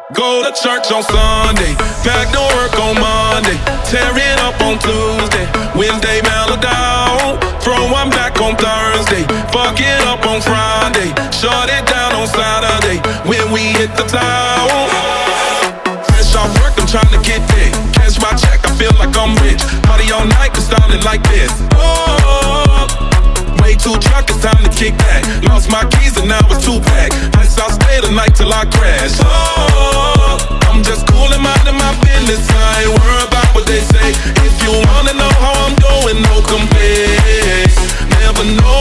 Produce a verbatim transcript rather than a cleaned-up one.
Go to church on Sunday, back to work on Monday, tear it up on Tuesday, Wednesday mellow down, throw one back on Thursday, fuck it up on Friday, shut it down on Saturday, when we hit the town. Fresh off work, I'm trying to get there, cash my check, I feel like I'm rich, party all night, cause sounding like this. Oh, way too drunk, it's time to kick back. Lost my keys and now it's two pack. Guess I'll stay the night till I crash. Oh, I'm just cool and minding my business. I ain't worried about what they say. If you wanna know how I'm doing, no compare. Never know